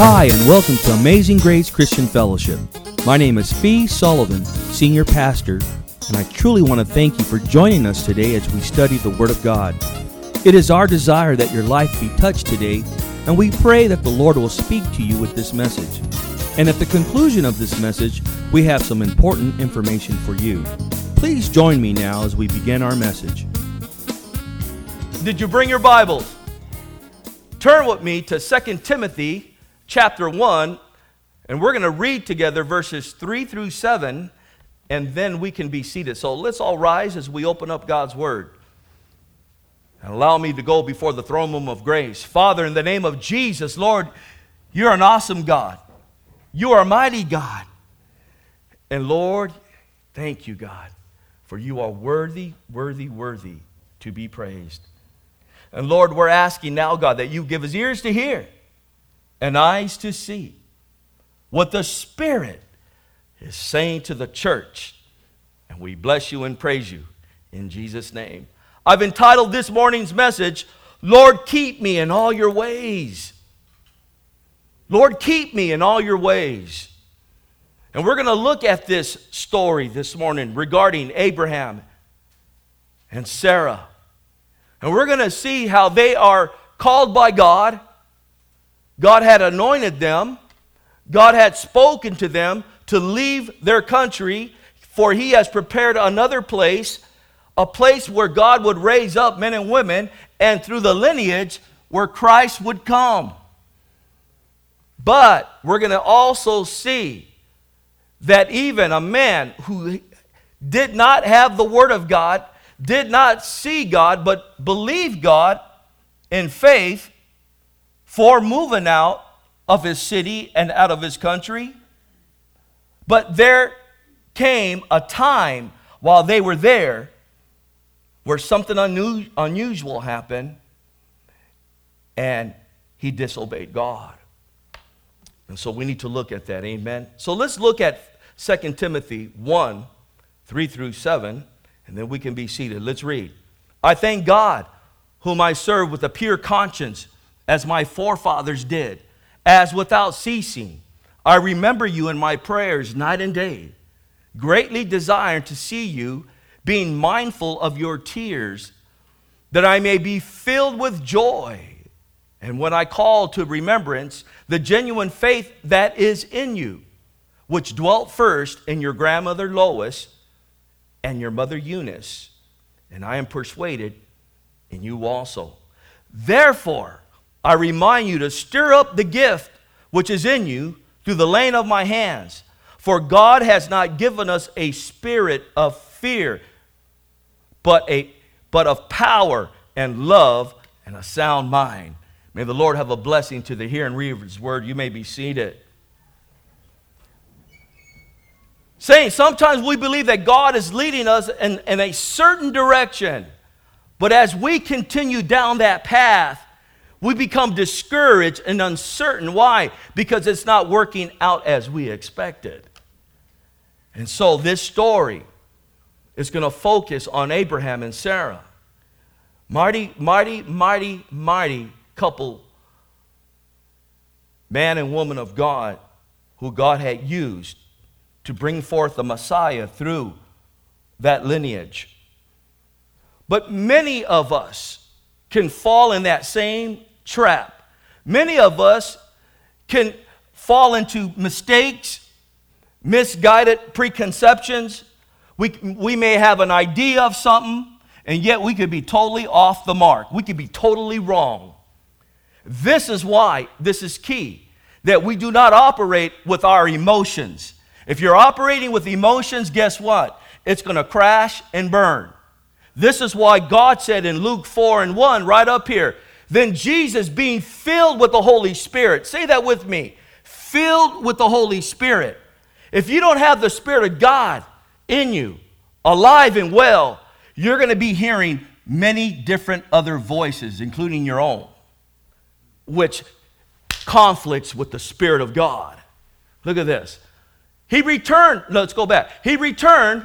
Hi, and welcome to Amazing Grace Christian Fellowship. My name is Fee Sullivan, Senior Pastor, and I truly want to thank you for joining us today as we study the Word of God. It is our desire that your life be touched today, and we pray that the Lord will speak to you with this message. And at the conclusion of this message, we have some important information for you. Please join me now as we begin our message. Did you bring your Bibles? Turn with me to 2 Timothy chapter 1, and we're going to read together verses 3 through 7, and then we can be seated. So let's all rise as we open up God's Word. And allow me to go before the throne room of grace. Father, in the name of Jesus, Lord, you're an awesome God. You are a mighty God. And Lord, thank you, God, for you are worthy, worthy, worthy to be praised. And Lord, we're asking now, God, that you give us ears to hear and eyes to see what the Spirit is saying to the church. And we bless you and praise you in Jesus' name. I've entitled this morning's message, Lord, keep me in all your ways. Lord, keep me in all your ways. And we're going to look at this story this morning regarding Abraham and Sarah. And we're going to see how they are called by God. God had anointed them. God had spoken to them to leave their country, for he has prepared another place, a place where God would raise up men and women, and through the lineage where Christ would come. But we're going to also see that even a man who did not have the Word of God, did not see God, but believed God in faith for moving out of his city and out of his country. But there came a time while they were there where something unusual happened, and he disobeyed God. And so we need to look at that, amen? So let's look at 2 Timothy 1, 3 through 7, and then we can be seated. Let's read. I thank God, whom I serve with a pure conscience, as my forefathers did, as without ceasing I remember you in my prayers night and day, greatly desiring to see you, being mindful of your tears, that I may be filled with joy. And when I call to remembrance the genuine faith that is in you, which dwelt first in your grandmother Lois and your mother Eunice, and I am persuaded in you also. Therefore, I remind you to stir up the gift which is in you through the laying of my hands. For God has not given us a spirit of fear, but of power and love and a sound mind. May the Lord have a blessing to the hearer and reader of His word. You may be seated. Saints, sometimes we believe that God is leading us in a certain direction. But as we continue down that path, we become discouraged and uncertain. Why? Because it's not working out as we expected. And so this story is going to focus on Abraham and Sarah. Mighty, mighty, mighty, mighty couple, man and woman of God, who God had used to bring forth the Messiah through that lineage. But many of us can fall in that same trap. Many of us can fall into mistakes, misguided preconceptions. We may have an idea of something, and yet we could be totally off the mark. We could be totally wrong. This is why this is key, that we do not operate with our emotions. If you're operating with emotions, guess what? It's going to crash and burn. This is why God said in Luke 4:1, right up here, then Jesus, being filled with the Holy Spirit. Say that with me. Filled with the Holy Spirit. If you don't have the Spirit of God in you, alive and well, you're going to be hearing many different other voices, including your own, which conflicts with the Spirit of God. Look at this. He returned. Let's go back. He returned.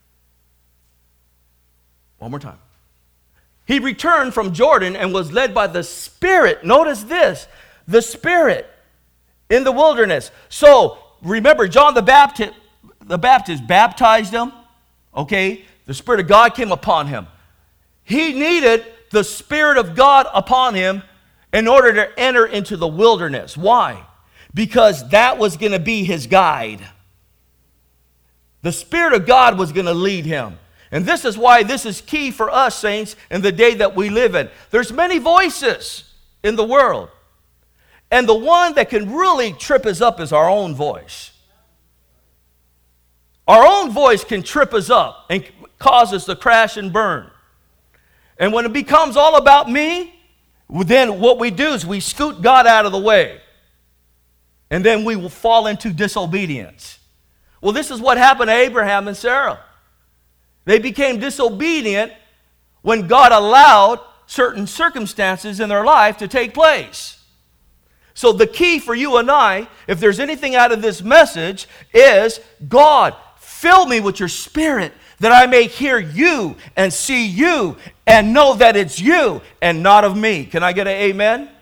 One more time. He returned from Jordan and was led by the Spirit. Notice this, the Spirit, In the wilderness. So, remember, John the Baptist baptized him. Okay? The Spirit of God came upon him. He needed the Spirit of God upon him in order to enter into the wilderness. Why? Because that was going to be his guide. The Spirit of God was going to lead him. And this is why this is key for us, saints, in the day that we live in. There's many voices in the world. And the one that can really trip us up is our own voice. Our own voice can trip us up and cause us to crash and burn. And when it becomes all about me, then what we do is we scoot God out of the way. And then we will fall into disobedience. Well, this is what happened to Abraham and Sarah. They became disobedient when God allowed certain circumstances in their life to take place. So the key for you and I, if there's anything out of this message, is God, fill me with your Spirit that I may hear you and see you and know that it's you and not of me. Can I get an amen?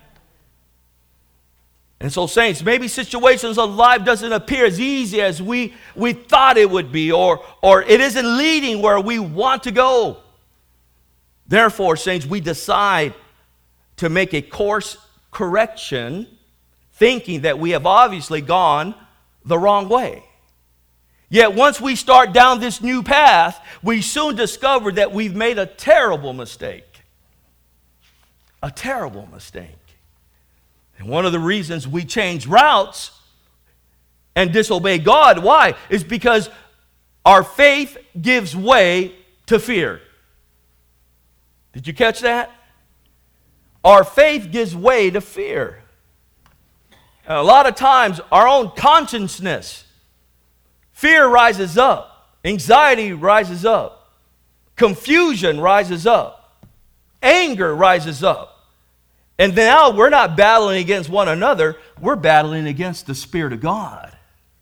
And so, saints, maybe situations of life doesn't appear as easy as we thought it would be, or it isn't leading where we want to go. Therefore, saints, we decide to make a course correction, thinking that we have obviously gone the wrong way. Yet once we start down this new path, we soon discover that we've made a terrible mistake. A terrible mistake. And one of the reasons we change routes and disobey God, why? Is because our faith gives way to fear. Did you catch that? Our faith gives way to fear. And a lot of times, our own consciousness, fear rises up, anxiety rises up, confusion rises up, anger rises up. And now we're not battling against one another, we're battling against the Spirit of God.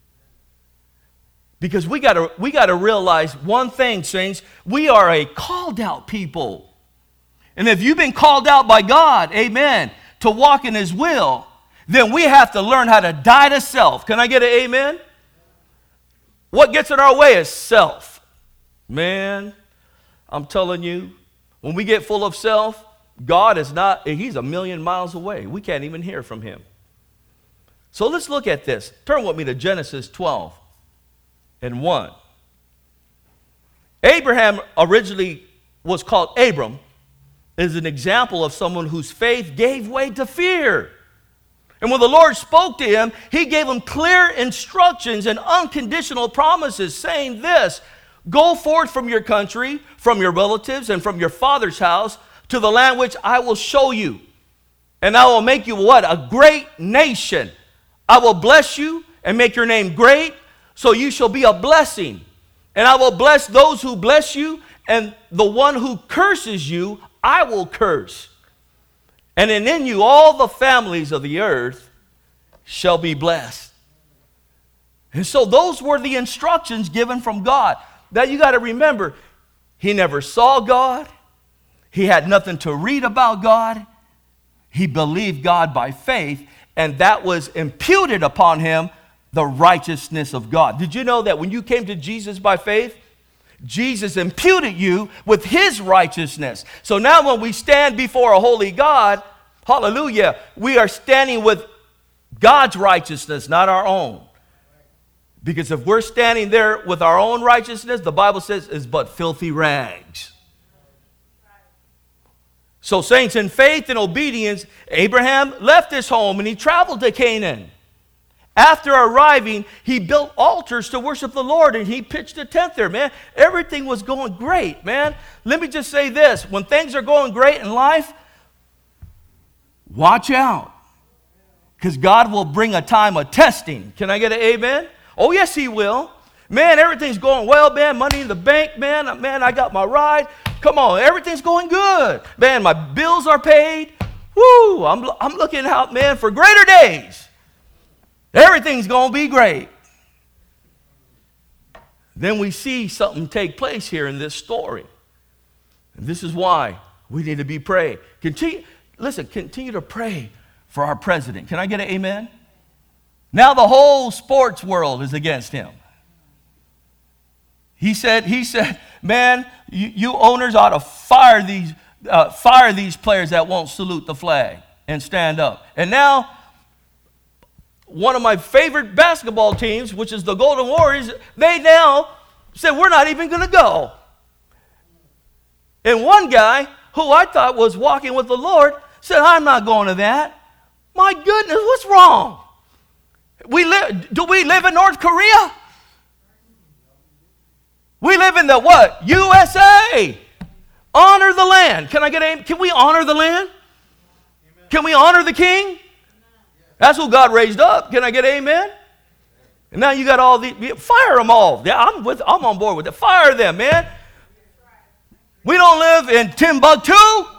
Because we got to realize one thing, saints, we are a called out people. And if you've been called out by God, amen, to walk in His will, then we have to learn how to die to self. Can I get an amen? What gets in our way is self. Man, I'm telling you, when we get full of self, God is not, He's a million miles away. We can't even hear from Him. So let's look at this. Turn with me to Genesis 12:1. Abraham originally was called Abram, is an example of someone whose faith gave way to fear. And when the Lord spoke to him, He gave him clear instructions and unconditional promises, saying this: go forth from your country, from your relatives, and from your father's house to the land which I will show you. And I will make you what? A great nation. I will bless you and make your name great, so you shall be a blessing. And I will bless those who bless you, and the one who curses you, I will curse. And in you all the families of the earth shall be blessed. And so those were the instructions given from God. Now you got to remember, he never saw God. He had nothing to read about God. He believed God by faith, and that was imputed upon him, the righteousness of God. Did you know that when you came to Jesus by faith, Jesus imputed you with His righteousness? So now when we stand before a holy God, hallelujah, we are standing with God's righteousness, not our own. Because if we're standing there with our own righteousness, the Bible says is but filthy rags. So saints, in faith and obedience, Abraham left his home and he traveled to Canaan. After arriving, he built altars to worship the Lord, and he pitched a tent there, man. Everything was going great, man. Let me just say this. When things are going great in life, watch out, because God will bring a time of testing. Can I get an amen? Oh, yes, He will. Man, everything's going well, man. Money in the bank, man. Man, I got my ride. Come on, everything's going good. Man, my bills are paid. Woo, I'm looking out, man, for greater days. Everything's going to be great. Then we see something take place here in this story. And this is why we need to be praying. Continue to pray for our president. Can I get an amen? Now the whole sports world is against him. He said, man, you owners ought to fire these players that won't salute the flag and stand up. And now, one of my favorite basketball teams, which is the Golden Warriors, they now said, we're not even going to go. And one guy, who I thought was walking with the Lord, said, I'm not going to that. My goodness, what's wrong? Do we live in North Korea? We live in the what? USA. Honor the land. Can we honor the land? Can we honor the king? That's who God raised up. Can I get amen? And now you got all these, fire them all. Yeah, I'm on board with it. Fire them, man. We don't live in Timbuktu.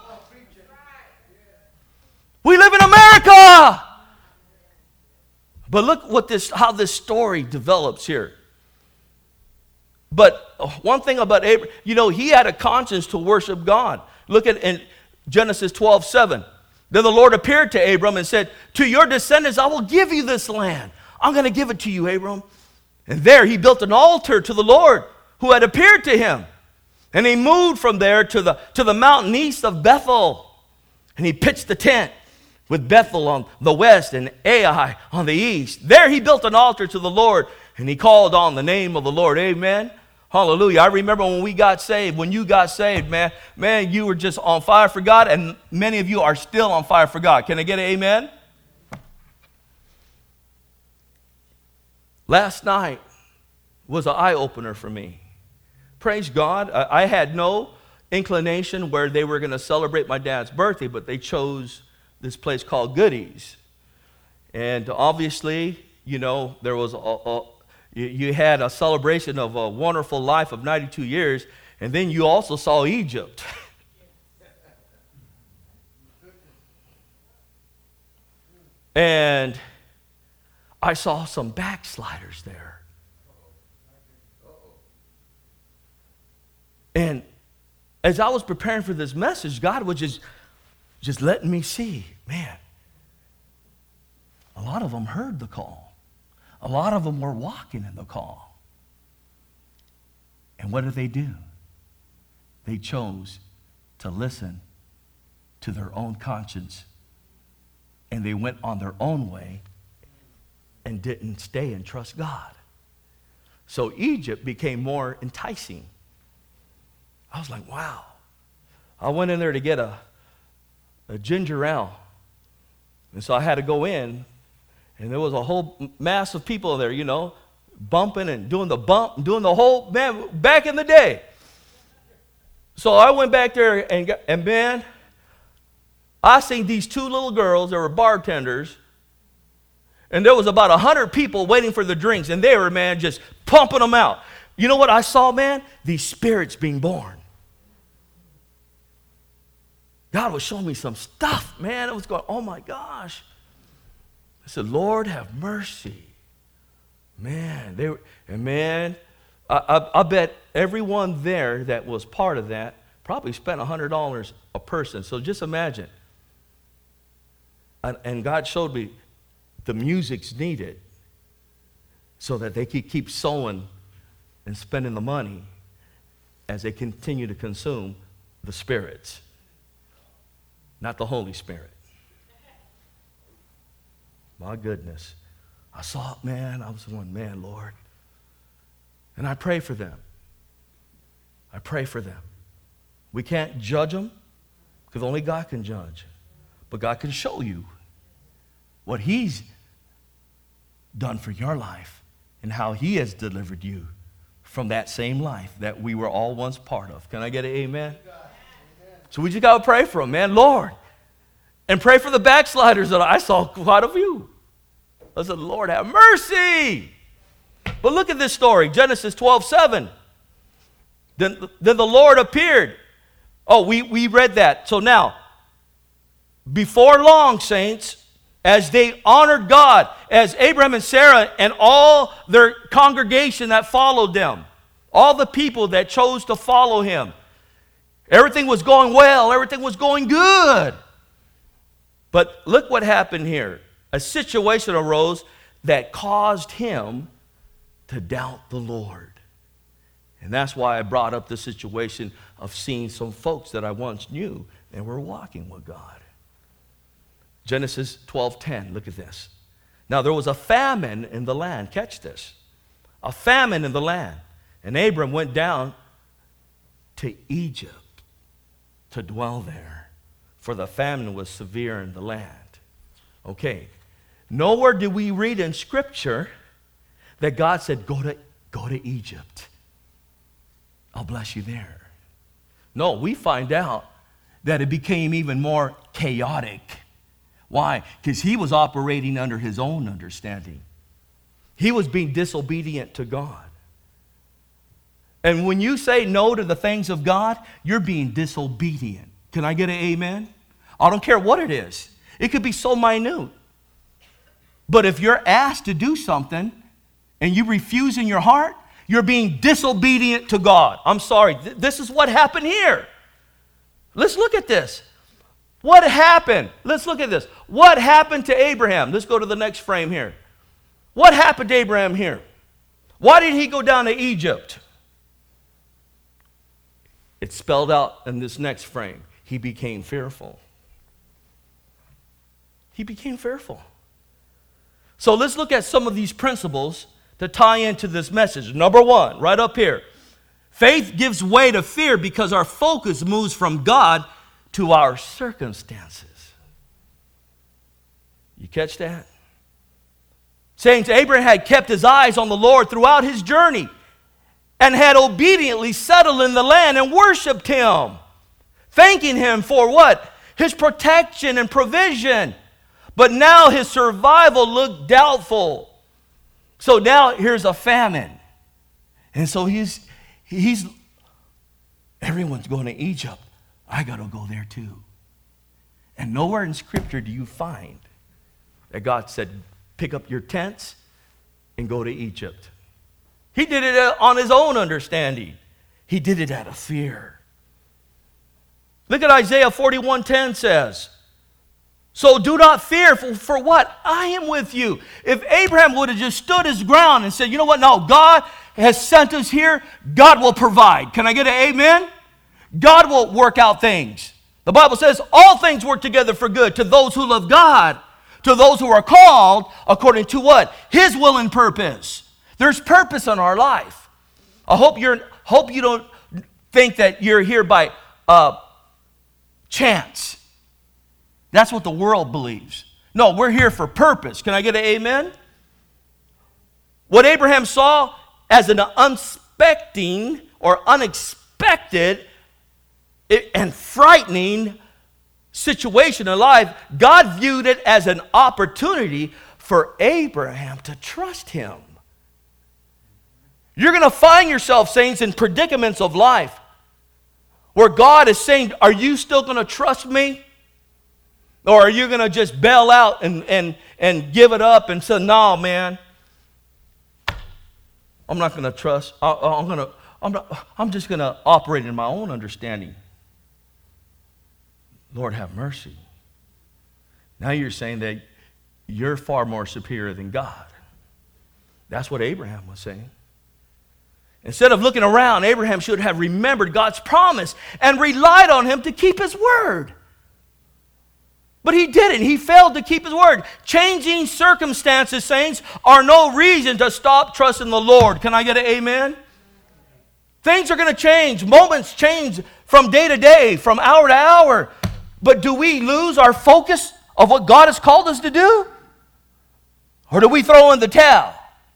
We live in America. But look how this story develops here. But one thing about Abraham, he had a conscience to worship God. Look at in Genesis 12:7. Then the Lord appeared to Abram and said, to your descendants I will give you this land. I'm going to give it to you, Abram. And there he built an altar to the Lord who had appeared to him. And he moved from there to the mountain east of Bethel. And he pitched the tent with Bethel on the west and Ai on the east. There he built an altar to the Lord, and he called on the name of the Lord. Amen. Hallelujah. I remember when we got saved, when you got saved, man, you were just on fire for God, and many of you are still on fire for God. Can I get an amen? Last night was an eye-opener for me. Praise God. I had no inclination where they were going to celebrate my dad's birthday, but they chose this place called Goodies. And obviously, there was you had a celebration of a wonderful life of 92 years, and then you also saw Egypt. And I saw some backsliders there. And as I was preparing for this message, God was just letting me see, man, a lot of them heard the call. A lot of them were walking in the call. And what did they do? They chose to listen to their own conscience, and they went on their own way and didn't stay and trust God. So Egypt became more enticing. I was like, wow. I went in there to get a ginger ale. And so I had to go in, and there was a whole mass of people there, bumping and doing the bump, and doing the whole, man, back in the day. So I went back there, and man, I seen these two little girls that were bartenders, and there was about 100 people waiting for the drinks, and they were, man, just pumping them out. You know what I saw, man? These spirits being born. God was showing me some stuff, man. It was going, oh my gosh. I said, Lord, have mercy. Man, I bet everyone there that was part of that probably spent $100 a person. So just imagine. And God showed me the music's needed so that they could keep sowing and spending the money as they continue to consume the spirits, not the Holy Spirit. My goodness. I saw it, man. I was going, man, Lord. And I pray for them. I pray for them. We can't judge them because only God can judge. But God can show you what He's done for your life and how He has delivered you from that same life that we were all once part of. Can I get an amen? So we just got to pray for them, man, Lord. And pray for the backsliders that I saw quite a few. I said, Lord, have mercy. But look at this story, Genesis 12:7. Then the Lord appeared. Oh, we read that. So now, before long, saints, as they honored God, as Abraham and Sarah and all their congregation that followed them, all the people that chose to follow him, everything was going well, everything was going good. But look what happened here. A situation arose that caused him to doubt the Lord. And that's why I brought up the situation of seeing some folks that I once knew and were walking with God. Genesis 12:10, look at this. Now there was a famine in the land. Catch this. A famine in the land. And Abram went down to Egypt to dwell there, for the famine was severe in the land. Okay. Nowhere do we read in Scripture that God said, go to Egypt. I'll bless you there. No, we find out that it became even more chaotic. Why? Because he was operating under his own understanding. He was being disobedient to God. And when you say no to the things of God, you're being disobedient. Can I get an amen? I don't care what it is. It could be so minute. But if you're asked to do something and you refuse in your heart, you're being disobedient to God. I'm sorry. This is what happened here. Let's look at this. What happened? Let's look at this. What happened to Abraham? Let's go to the next frame here. What happened to Abraham here? Why did he go down to Egypt? It's spelled out in this next frame. He became fearful. He became fearful. So let's look at some of these principles to tie into this message. Number one, right up here. Faith gives way to fear because our focus moves from God to our circumstances. You catch that? Saints, Abraham had kept his eyes on the Lord throughout his journey and had obediently settled in the land and worshiped him, thanking him for what? His protection and provision. But now his survival looked doubtful. So now here's a famine. And so everyone's going to Egypt. I got to go there too. And nowhere in Scripture do you find that God said, pick up your tents and go to Egypt. He did it on his own understanding. He did it out of fear. Look at Isaiah 41:10 says, so do not fear, for what? I am with you. If Abraham would have just stood his ground and said, you know what? No, God has sent us here. God will provide. Can I get an amen? God will work out things. The Bible says all things work together for good to those who love God, to those who are called according to what? His will and purpose. There's purpose in our life. I hope you don't think that you're here by chance. That's what the world believes. No, we're here for purpose. Can I get an amen? What Abraham saw as an unexpected and frightening situation in life, God viewed it as an opportunity for Abraham to trust him. You're going to find yourself, saints, in predicaments of life where God is saying, are you still going to trust me? Or are you going to just bail out and give it up and say, no, man, I'm not going to trust. I'm just going to operate in my own understanding. Lord, have mercy. Now you're saying that you're far more superior than God. That's what Abraham was saying. Instead of looking around, Abraham should have remembered God's promise and relied on him to keep his word. But he didn't. He failed to keep his word. Changing circumstances, saints, are no reason to stop trusting the Lord. Can I get an amen? Things are going to change. Moments change from day to day, from hour to hour. But do we lose our focus of what God has called us to do? Or do we throw in the towel?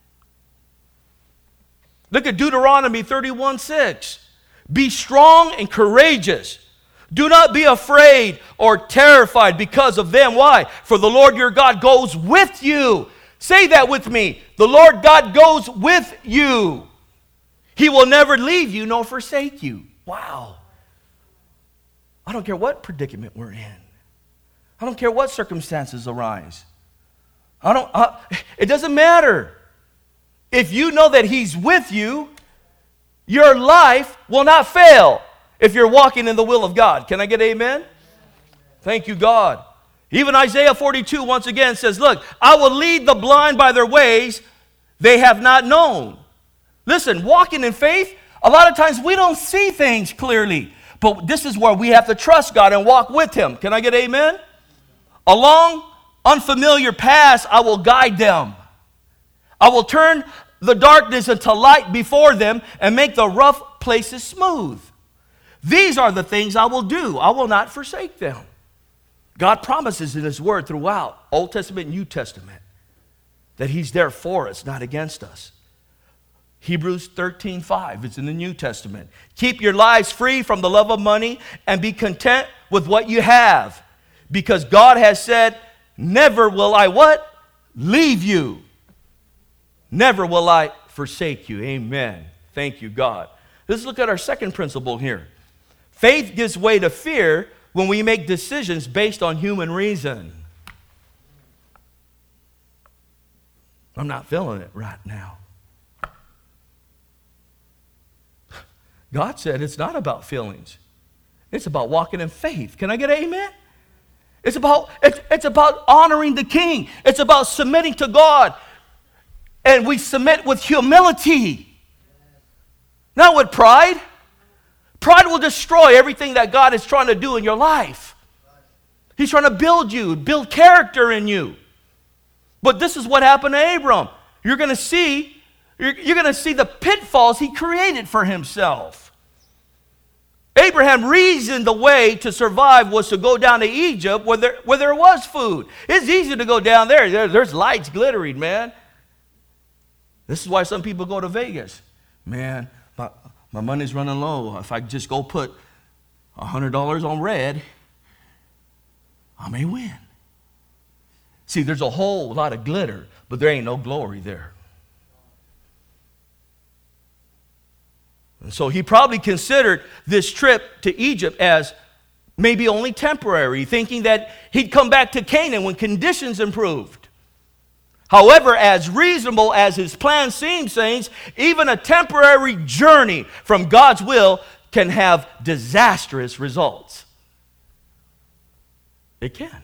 Look at Deuteronomy 31:6. Be strong and courageous. Do not be afraid or terrified because of them. Why? For the Lord your God goes with you. Say that with me. The Lord God goes with you. He will never leave you nor forsake you. Wow. I don't care what predicament we're in. I don't care what circumstances arise. It doesn't matter. If you know that He's with you, your life will not fail if you're walking in the will of God. Can I get amen? Thank you, God. Even Isaiah 42 once again says, look, I will lead the blind by their ways they have not known. Listen, walking in faith, a lot of times we don't see things clearly. But this is where we have to trust God and walk with Him. Can I get amen? Along unfamiliar paths, I will guide them. I will turn the darkness into light before them and make the rough places smooth. These are the things I will do. I will not forsake them. God promises in His Word throughout Old Testament and New Testament that He's there for us, not against us. Hebrews 13:5, it's in the New Testament. Keep your lives free from the love of money and be content with what you have. Because God has said, never will I what? Leave you. Never will I forsake you. Amen. Thank you, God. Let's look at our second principle here. Faith gives way to fear when we make decisions based on human reason. I'm not feeling it right now. God said it's not about feelings. It's about walking in faith. Can I get an amen? It's about honoring the King. It's about submitting to God. And we submit with humility. Not with pride. Pride will destroy everything that God is trying to do in your life. He's trying to build you, build character in you. But this is what happened to Abram. You're going to see the pitfalls he created for himself. Abraham reasoned the way to survive was to go down to Egypt where there was food. It's easy to go down there. There's lights glittering, man. This is why some people go to Vegas. Man, my money's running low. If I just go put $100 on red, I may win. See, there's a whole lot of glitter, but there ain't no glory there. And so he probably considered this trip to Egypt as maybe only temporary, thinking that he'd come back to Canaan when conditions improved. However, as reasonable as his plan seems, saints, even a temporary journey from God's will can have disastrous results. It can.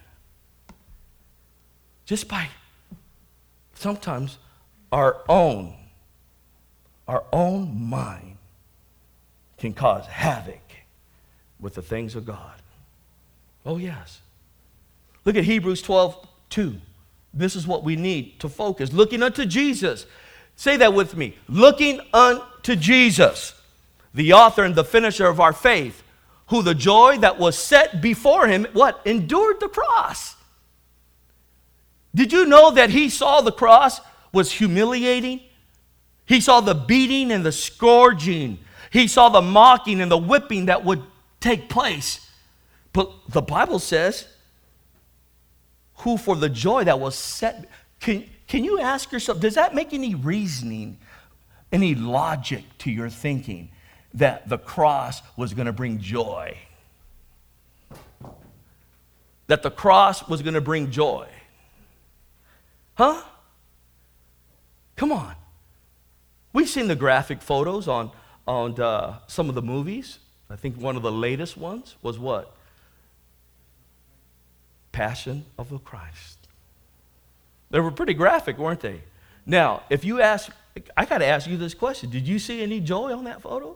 Just by sometimes our own mind can cause havoc with the things of God. Oh, yes. Look at Hebrews 12:2. This is what we need to focus. Looking unto Jesus. Say that with me. Looking unto Jesus, the author and the finisher of our faith, who the joy that was set before him, what? Endured the cross. Did you know that he saw the cross was humiliating? He saw the beating and the scourging. He saw the mocking and the whipping that would take place. But the Bible says, who for the joy that was set. Can you ask yourself, does that make any reasoning, any logic to your thinking that the cross was going to bring joy? That the cross was going to bring joy? Huh? Come on. We've seen the graphic photos on some of the movies. I think one of the latest ones was what? Passion of the Christ. They were pretty graphic, weren't they? Now, if you ask, I got to ask you this question. Did you see any joy on that photo?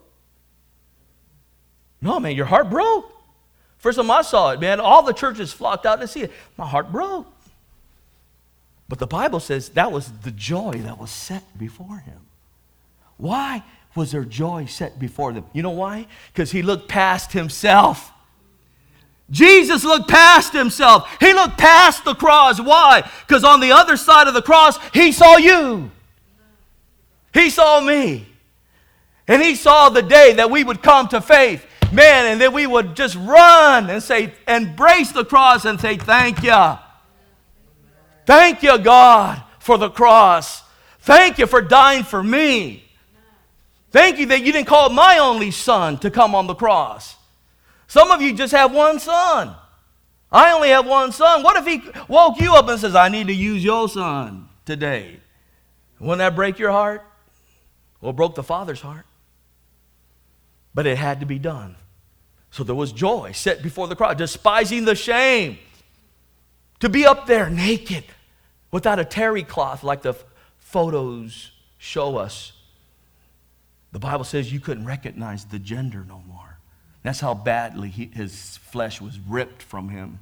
No, man, your heart broke. First time I saw it, man, all the churches flocked out to see it. My heart broke. But the Bible says that was the joy that was set before him. Why was there joy set before them? You know why? Because he looked past himself. Jesus looked past himself. He looked past the cross. Why? Because on the other side of the cross, he saw you. He saw me. And he saw the day that we would come to faith. Man, and then we would just run and say, embrace the cross and say, thank you. Thank you, God, for the cross. Thank you for dying for me. Thank you that you didn't call my only son to come on the cross. Some of you just have one son. I only have one son. What if he woke you up and says, I need to use your son today? Wouldn't that break your heart? Well, it broke the Father's heart. But it had to be done. So there was joy set before the cross, despising the shame. To be up there naked without a terry cloth like the photos show us. The Bible says you couldn't recognize the gender no more. That's how badly his flesh was ripped from him.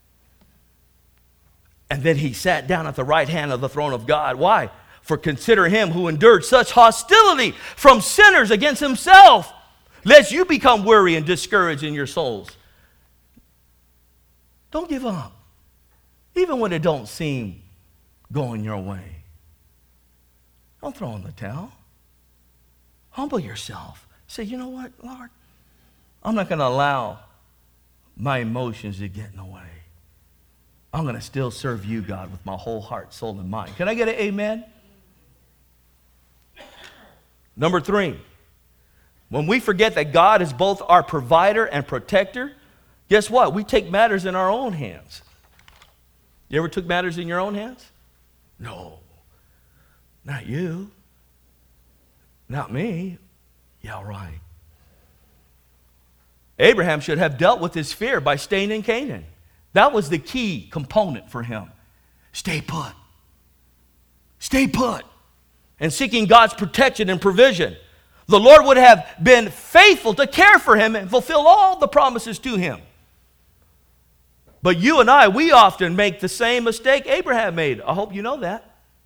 And then he sat down at the right hand of the throne of God. Why? For consider him who endured such hostility from sinners against himself, lest you become weary and discouraged in your souls. Don't give up, even when it don't seem going your way. Don't throw in the towel. Humble yourself. Say, you know what, Lord? I'm not going to allow my emotions to get in the way. I'm going to still serve you, God, with my whole heart, soul, and mind. Can I get an amen? Number 3, when we forget that God is both our provider and protector, guess what? We take matters in our own hands. You ever took matters in your own hands? No, not you. Not me. Yeah, right. Abraham should have dealt with his fear by staying in Canaan. That was the key component for him. Stay put. Stay put. And seeking God's protection and provision. The Lord would have been faithful to care for him and fulfill all the promises to him. But you and I, we often make the same mistake Abraham made. I hope you know that.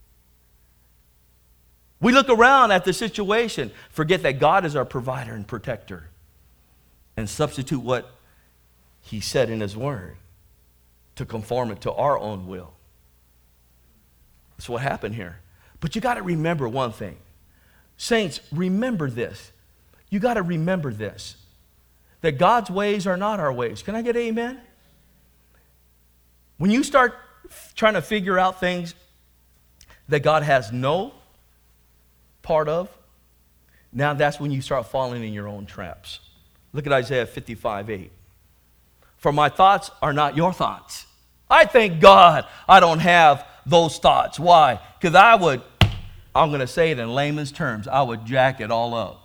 We look around at the situation, forget that God is our provider and protector, and substitute what he said in his word to conform it to our own will. That's what happened here. But you got to remember one thing. Saints, remember this. You got to remember this, that God's ways are not our ways. Can I get an amen? When you start trying to figure out things that God has no part of, now that's when you start falling in your own traps. Look at Isaiah 55:8. For my thoughts are not your thoughts. I thank God I don't have those thoughts. Why? Because I'm going to say it in layman's terms, I would jack it all up.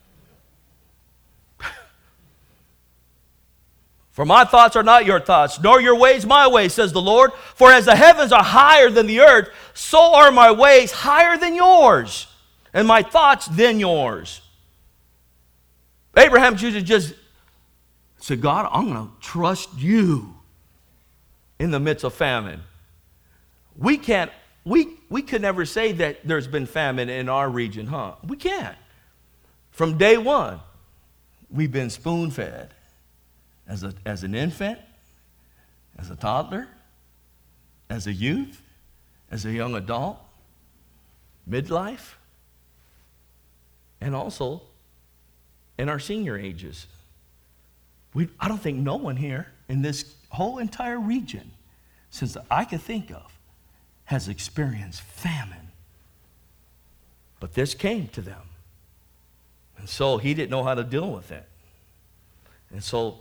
For my thoughts are not your thoughts, nor your ways my ways, says the Lord. For as the heavens are higher than the earth, so are my ways higher than yours, and my thoughts than yours. Abraham should have just said, God, I'm going to trust you in the midst of famine. We could never say that there's been famine in our region, huh? We can't. From day one, we've been spoon-fed. As an infant, as a toddler, as a youth, as a young adult, midlife, and also in our senior ages. I don't think no one here in this whole entire region, since I can think of, has experienced famine. But this came to them. And so he didn't know how to deal with it. And so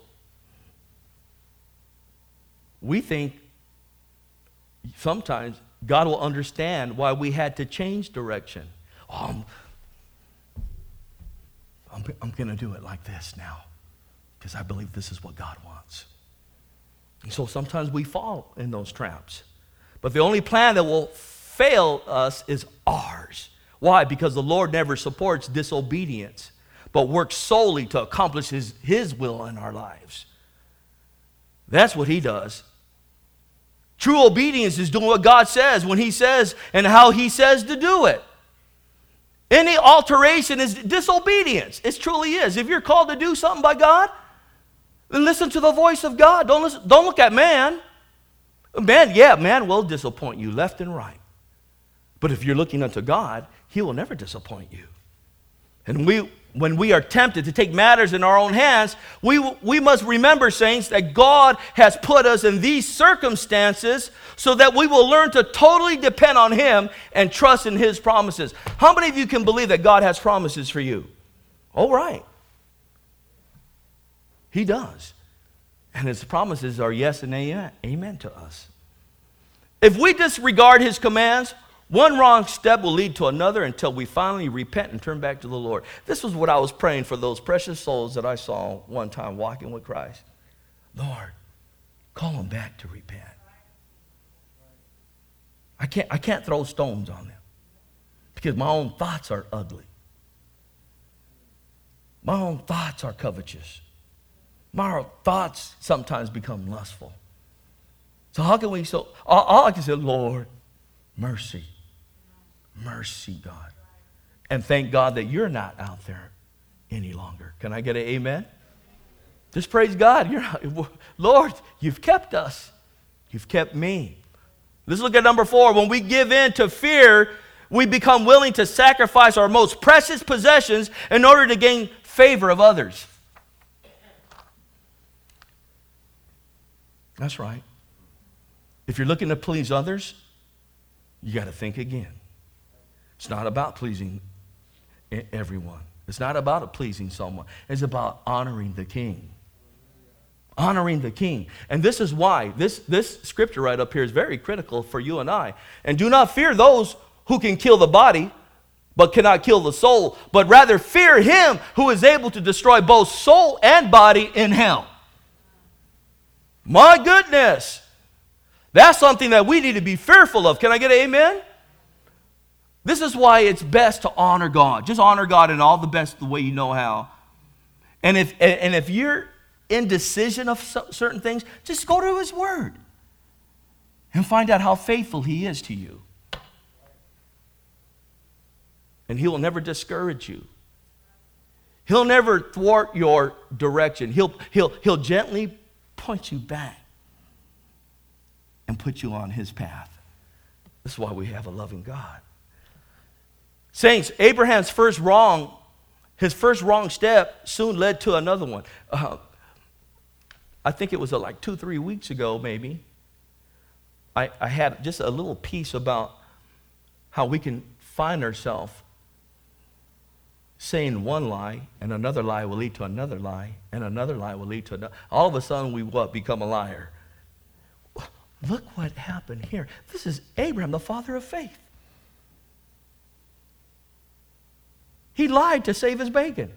we think sometimes God will understand why we had to change direction. Oh, I'm going to do it like this now because I believe this is what God wants. And so sometimes we fall in those traps. But the only plan that will fail us is ours. Why? Because the Lord never supports disobedience, but works solely to accomplish His will in our lives. That's what He does. True obedience is doing what God says when He says and how He says to do it. Any alteration is disobedience. It truly is. If you're called to do something by God, then listen to the voice of God. Don't look at man. Man will disappoint you left and right. But if you're looking unto God, He will never disappoint you. And when we are tempted to take matters in our own hands, we must remember, saints, that God has put us in these circumstances so that we will learn to totally depend on Him and trust in His promises. How many of you can believe that God has promises for you? All right. He does. And His promises are yes and amen to us. If we disregard His commands, one wrong step will lead to another until we finally repent and turn back to the Lord. This was what I was praying for those precious souls that I saw one time walking with Christ. Lord, call them back to repent. I can't throw stones on them because my own thoughts are ugly. My own thoughts are covetous. My own thoughts sometimes become lustful. So how can we, all I can say, Lord, mercy. Mercy, God. And thank God that you're not out there any longer. Can I get an amen? Just praise God. Lord, you've kept us. You've kept me. Let's look at number 4. When we give in to fear, we become willing to sacrifice our most precious possessions in order to gain favor of others. That's right. If you're looking to please others, you got to think again. It's not about pleasing everyone. It's not about pleasing someone. It's about honoring the King. Honoring the King. And this is why this scripture right up here is very critical for you and I. And do not fear those who can kill the body, but cannot kill the soul, but rather fear him who is able to destroy both soul and body in hell. My goodness. That's something that we need to be fearful of. Can I get an amen? This is why it's best to honor God. Just honor God in all the best the way you know how. And if you're in decision of certain things, just go to his word and find out how faithful he is to you. And he will never discourage you. He'll never thwart your direction. He'll gently point you back and put you on his path. This is why we have a loving God. Saints, Abraham's first wrong step soon led to another one. I think it was like 2-3 weeks ago maybe. I had just a little piece about how we can find ourselves saying one lie, and another lie will lead to another lie, and another lie will lead to another. All of a sudden, we become a liar. Look what happened here. This is Abraham, the father of faith. He lied to save his bacon.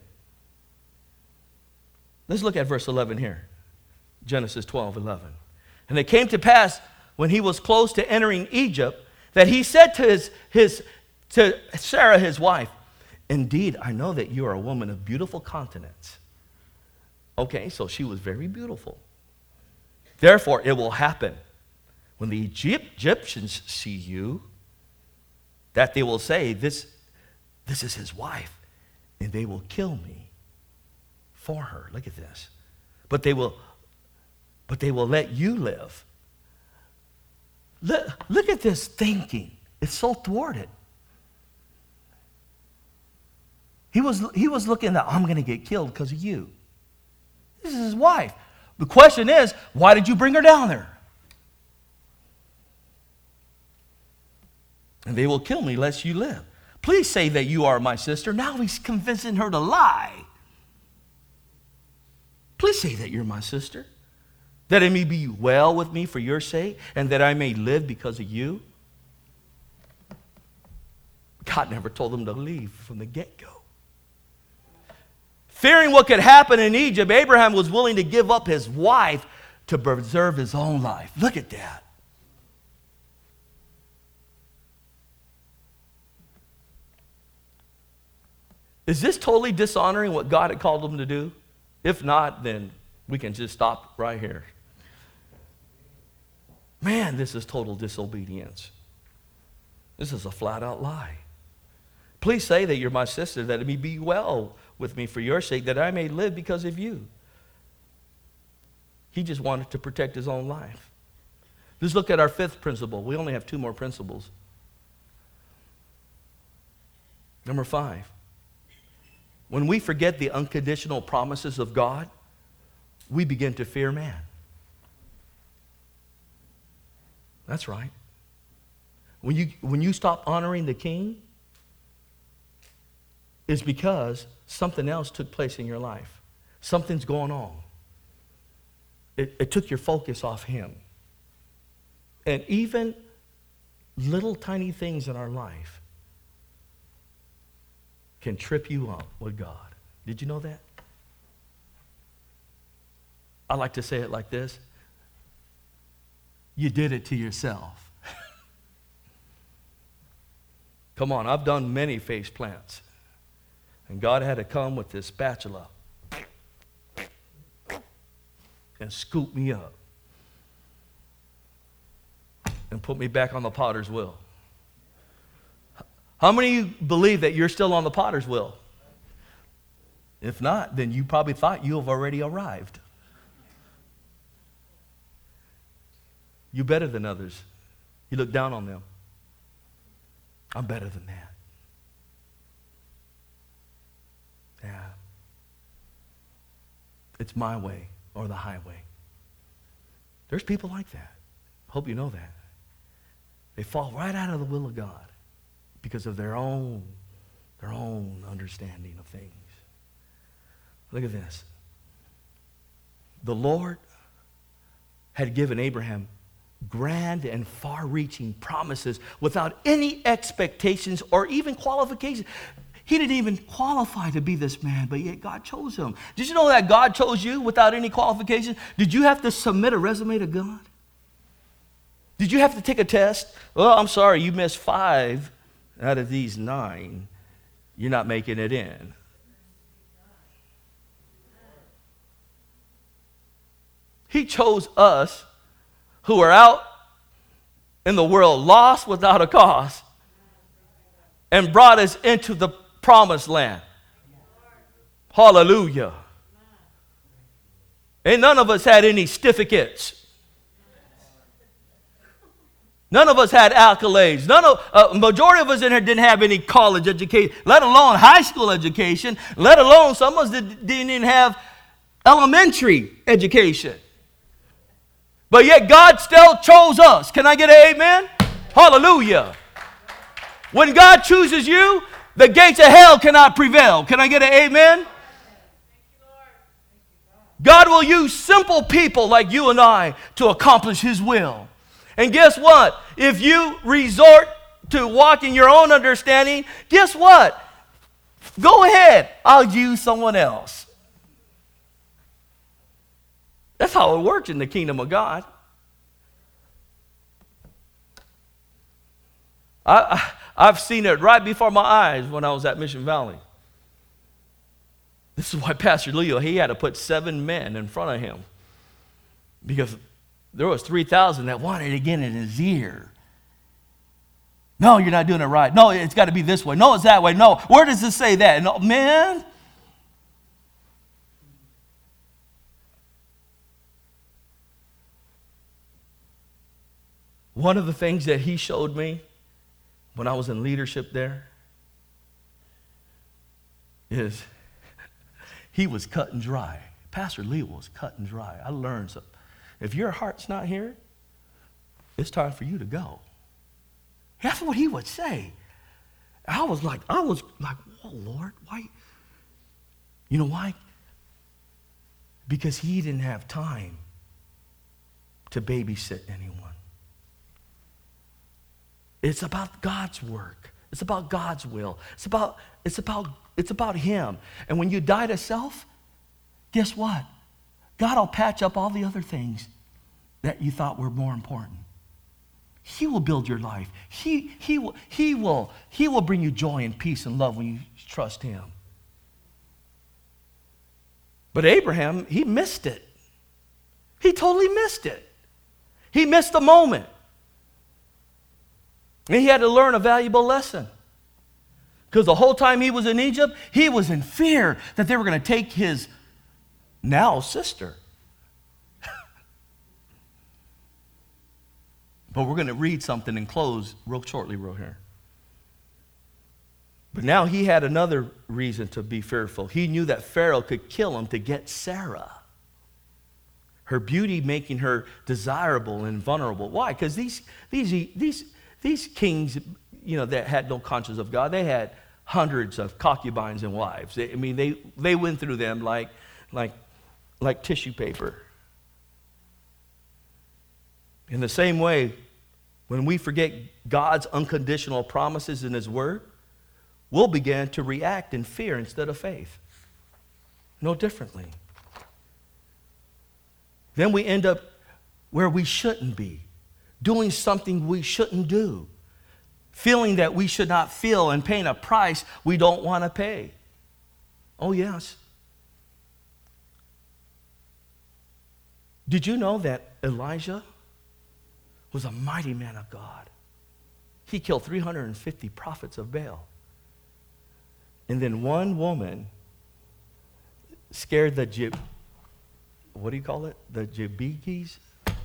Let's look at verse 11 here. Genesis 12:11. And it came to pass when he was close to entering Egypt that he said to Sarah, his wife, "Indeed, I know that you are a woman of beautiful countenance." Okay, so she was very beautiful. "Therefore, it will happen when the Egyptians see you that they will say, this is his wife, and they will kill me for her." Look at this. But they will let you live. Look at this thinking. It's so thwarted. He was looking that I'm going to get killed because of you. This is his wife. The question is, why did you bring her down there? "And they will kill me lest you live. Please say that you are my sister." Now he's convincing her to lie. "Please say that you're my sister, that it may be well with me for your sake, and that I may live because of you." God never told them to leave from the get-go. Fearing what could happen in Egypt, Abraham was willing to give up his wife to preserve his own life. Look at that. Is this totally dishonoring what God had called him to do? If not, then we can just stop right here. Man, this is total disobedience. This is a flat-out lie. "Please say that you're my sister, that it may be well with me for your sake, that I may live because of you." He just wanted to protect his own life. Let's look at our 5th principle. We only have 2 more principles. Number 5. When we forget the unconditional promises of God, we begin to fear man. That's right. When you stop honoring the King, it's because something else took place in your life. Something's going on. It took your focus off him. And even little tiny things in our life can trip you up with God. Did you know that? I like to say it like this. You did it to yourself. Come on, I've done many face plants. And God had to come with this spatula and scoop me up and put me back on the potter's wheel. How many of you believe that you're still on the potter's wheel? If not, then you probably thought you have already arrived. You're better than others. You look down on them. I'm better than that. Yeah. It's my way or the highway. There's people like that. Hope you know that. They fall right out of the will of God because of their own understanding of things. Look at this. The Lord had given Abraham grand and far-reaching promises without any expectations or even qualifications. He didn't even qualify to be this man, but yet God chose him. Did you know that God chose you without any qualifications? Did you have to submit a resume to God? Did you have to take a test? Well, I'm sorry, you missed 5 out of these 9. You're not making it in. He chose us who are out in the world lost without a cause and brought us into the promised land. Hallelujah. And none of us had any certificates. None of us had accolades. Majority of us in here didn't have any college education, let alone high school education, let alone some of us didn't even have elementary education. But yet God still chose us. Can I get an amen? Hallelujah. When God chooses you, the gates of hell cannot prevail. Can I get an amen? God will use simple people like you and I to accomplish His will. And guess what? If you resort to walking your own understanding, guess what? Go ahead. I'll use someone else. That's how it works in the kingdom of God. I've seen it right before my eyes when I was at Mission Valley. This is why Pastor Leo, he had to put 7 men in front of him. Because there was 3,000 that wanted to get in his ear. No, you're not doing it right. No, it's got to be this way. No, it's that way. No, where does it say that? No, man. One of the things that he showed me when I was in leadership there is he was cut and dry. Pastor Lee was cut and dry. I learned something. If your heart's not here, it's time for you to go. That's what he would say. I was like, oh Lord, why? You know why? Because he didn't have time to babysit anyone. It's about God's work. It's about God's will. It's about Him. And when you die to self, guess what? God will patch up all the other things that you thought were more important. He will build your life. He will bring you joy and peace and love when you trust Him. But Abraham, he missed it. He totally missed it. He missed the moment. And he had to learn a valuable lesson. Because the whole time he was in Egypt, he was in fear that they were going to take his now sister. But we're going to read something and close real shortly here. But now he had another reason to be fearful. He knew that Pharaoh could kill him to get Sarah. Her beauty making her desirable and vulnerable. Why? Because these kings, that had no conscience of God, they had hundreds of concubines and wives. They went through them like tissue paper. In the same way, when we forget God's unconditional promises in His Word, we'll begin to react in fear instead of faith. No differently. Then we end up where we shouldn't be, doing something we shouldn't do, feeling that we should not feel and paying a price we don't want to pay. Oh, yes. Did you know that Elijah was a mighty man of God? He killed 350 prophets of Baal. And then one woman scared the what do you call it? The Jebusites?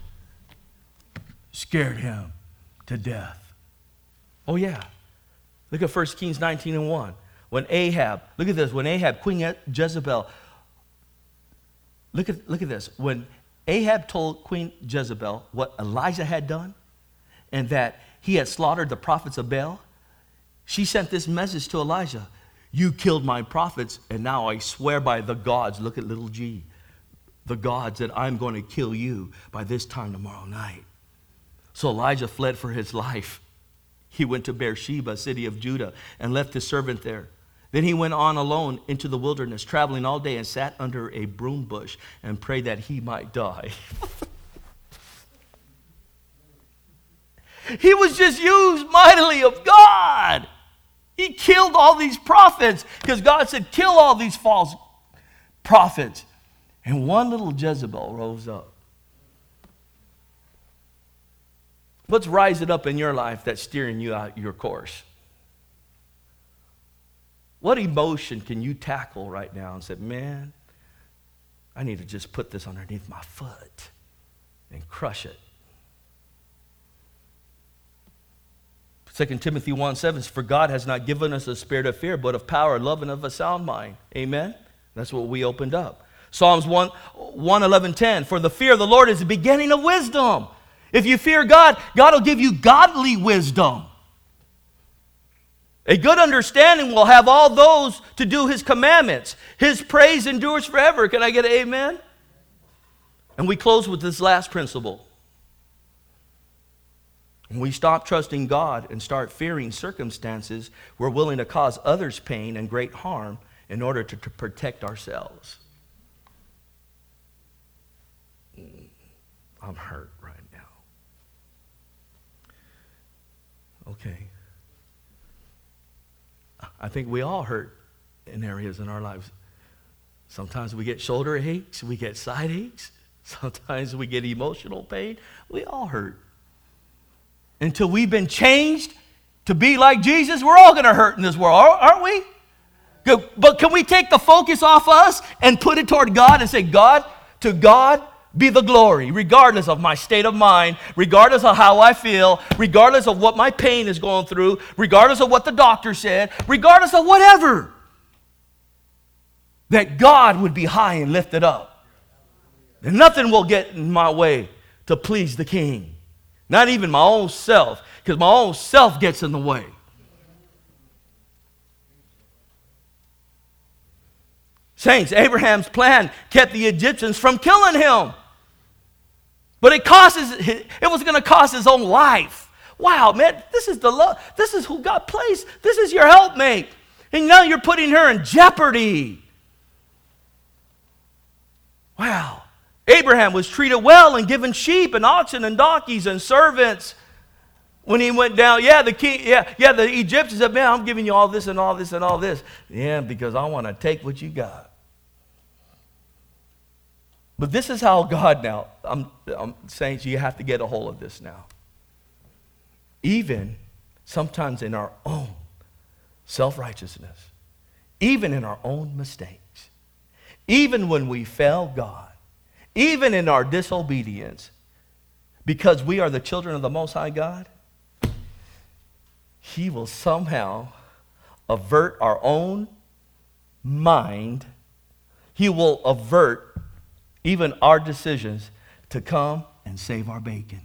Scared him to death. Oh, yeah. Look at 1 Kings 19:1. When Ahab, look at this, when Ahab, Queen Jezebel, look at this. When Ahab told Queen Jezebel what Elijah had done and that he had slaughtered the prophets of Baal, she sent this message to Elijah. You killed my prophets, and now I swear by the gods, look at little g, the gods, that I'm going to kill you by this time tomorrow night. So Elijah fled for his life. He went to Beersheba, city of Judah, and left his servant there. Then he went on alone into the wilderness, traveling all day, and sat under a broom bush and prayed that he might die. He was just used mightily of God. He killed all these prophets because God said, kill all these false prophets. And one little Jezebel rose up. What's rising up in your life that's steering you out your course? What emotion can you tackle right now and say, man, I need to just put this underneath my foot and crush it? 2 Timothy 1:7 says, for God has not given us a spirit of fear, but of power, love, and of a sound mind. Amen? That's what we opened up. Psalms 1:11-10, for the fear of the Lord is the beginning of wisdom. If you fear God, God will give you godly wisdom. A good understanding will have all those to do his commandments. His praise endures forever. Can I get an amen? And we close with this last principle. When we stop trusting God and start fearing circumstances, we're willing to cause others pain and great harm in order to protect ourselves. I'm hurt right now. Okay. I think we all hurt in areas in our lives. Sometimes we get shoulder aches, we get side aches. Sometimes we get emotional pain. We all hurt. Until we've been changed to be like Jesus, we're all going to hurt in this world, aren't we? Good. But can we take the focus off us and put it toward God and say, God, to God be the glory, regardless of my state of mind, regardless of how I feel, regardless of what my pain is going through, regardless of what the doctor said, regardless of whatever, that God would be high and lifted up. And nothing will get in my way to please the King. Not even my own self, because my own self gets in the way. Saints, Abraham's plan kept the Egyptians from killing him. But it was going to cost his own life. Wow, man, this is the love. This is who God placed. This is your helpmate. And now you're putting her in jeopardy. Wow. Abraham was treated well and given sheep and oxen and donkeys and servants. When he went down, the Egyptians said, man, I'm giving you all this and all this and all this. Yeah, because I want to take what you got. But this is how God now, I'm saying you have to get a hold of this now. Even sometimes in our own self-righteousness, even in our own mistakes, even when we fail God, even in our disobedience, because we are the children of the Most High God, He will somehow avert our own mind. He will avert even our decisions to come and save our bacon.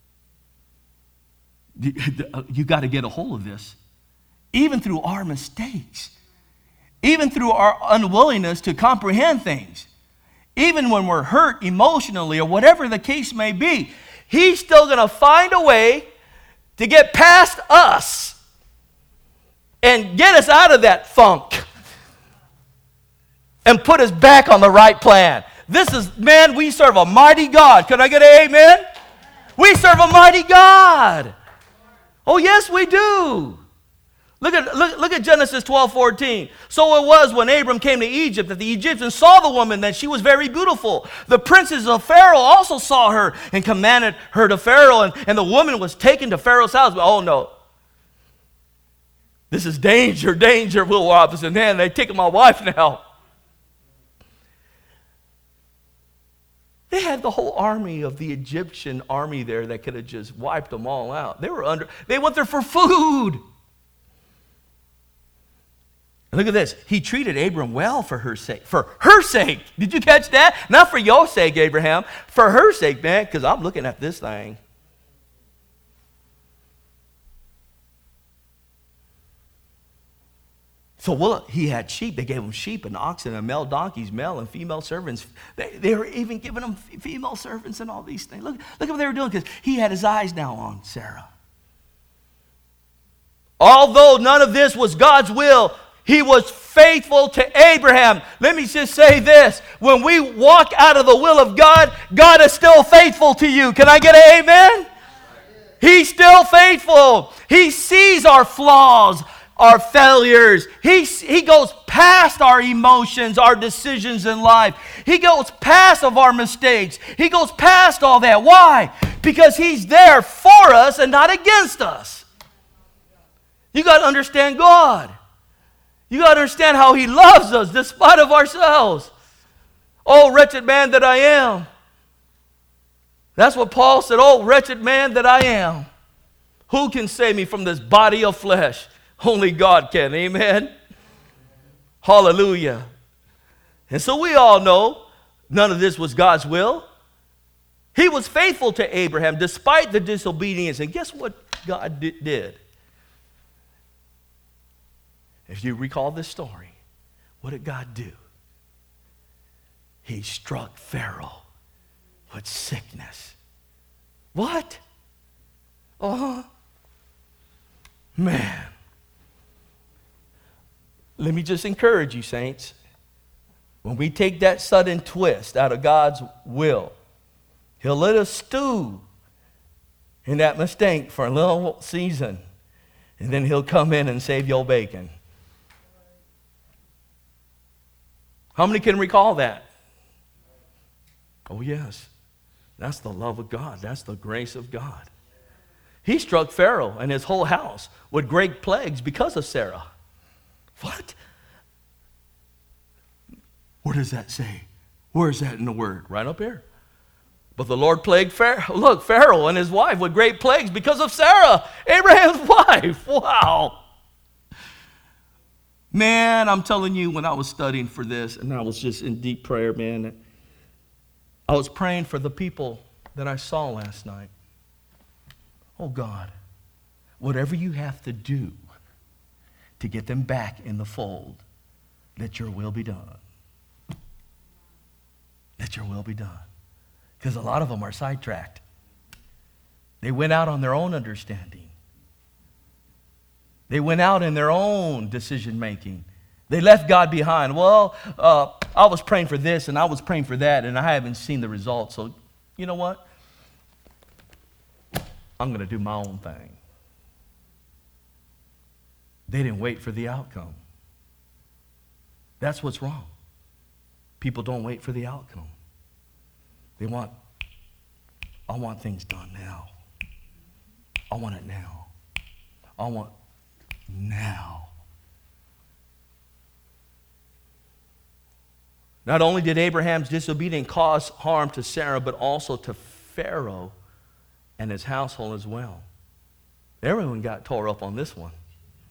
You got to get a hold of this. Even through our mistakes, even through our unwillingness to comprehend things, even when we're hurt emotionally or whatever the case may be, He's still going to find a way to get past us and get us out of that funk and put us back on the right plan. We serve a mighty God. Can I get an amen? We serve a mighty God. Oh, yes, we do. Look at Genesis 12:14. So it was when Abram came to Egypt that the Egyptians saw the woman, that she was very beautiful. The princes of Pharaoh also saw her and commanded her to Pharaoh, and the woman was taken to Pharaoh's house. Oh, no. This is danger, danger, Will Robinson. Man, they're taking my wife now. They had the whole army of the Egyptian army there that could have just wiped them all out. They went there for food. Look at this. He treated Abram well for her sake. For her sake. Did you catch that? Not for your sake, Abraham. For her sake, man, because I'm looking at this thing. So he had sheep. They gave him sheep and oxen and male donkeys, male and female servants. They were even giving him female servants and all these things. Look what they were doing, because he had his eyes now on Sarah. Although none of this was God's will, he was faithful to Abraham. Let me just say this. When we walk out of the will of God, God is still faithful to you. Can I get an amen? He's still faithful. He sees our flaws, our failures. He goes past our emotions, our decisions in life. He goes past of our mistakes. He goes past all that. Why? Because he's there for us and not against us. You got to understand God. You got to understand how he loves us despite of ourselves. Oh, wretched man that I am. That's what Paul said. Oh, wretched man that I am. Who can save me from this body of flesh? Only God can. Amen. Hallelujah. And so we all know none of this was God's will. He was faithful to Abraham despite the disobedience. And guess what God did? If you recall this story, what did God do? He struck Pharaoh with sickness. What? Oh, man. Let me just encourage you, saints. When we take that sudden twist out of God's will, he'll let us stew in that mistake for a little season, and then he'll come in and save your bacon. How many can recall that? Oh, yes. That's the love of God. That's the grace of God. He struck Pharaoh and his whole house with great plagues because of Sarah. What? Where does that say? Where is that in the word? Right up here. But the Lord plagued Pharaoh. Look, Pharaoh and his wife with great plagues because of Sarah, Abraham's wife. Wow. Man, I'm telling you, when I was studying for this and I was just in deep prayer, man, I was praying for the people that I saw last night. Oh, God, whatever you have to do to get them back in the fold, let your will be done. Let your will be done. Because a lot of them are sidetracked. They went out on their own understanding. They went out in their own decision making. They left God behind. Well, I was praying for this and I was praying for that and I haven't seen the results. So, you know what? I'm going to do my own thing. They didn't wait for the outcome. That's what's wrong. People don't wait for the outcome. I want things done now. I want it now. I want now. Not only did Abraham's disobedience cause harm to Sarah, but also to Pharaoh and his household as well. Everyone got tore up on this one.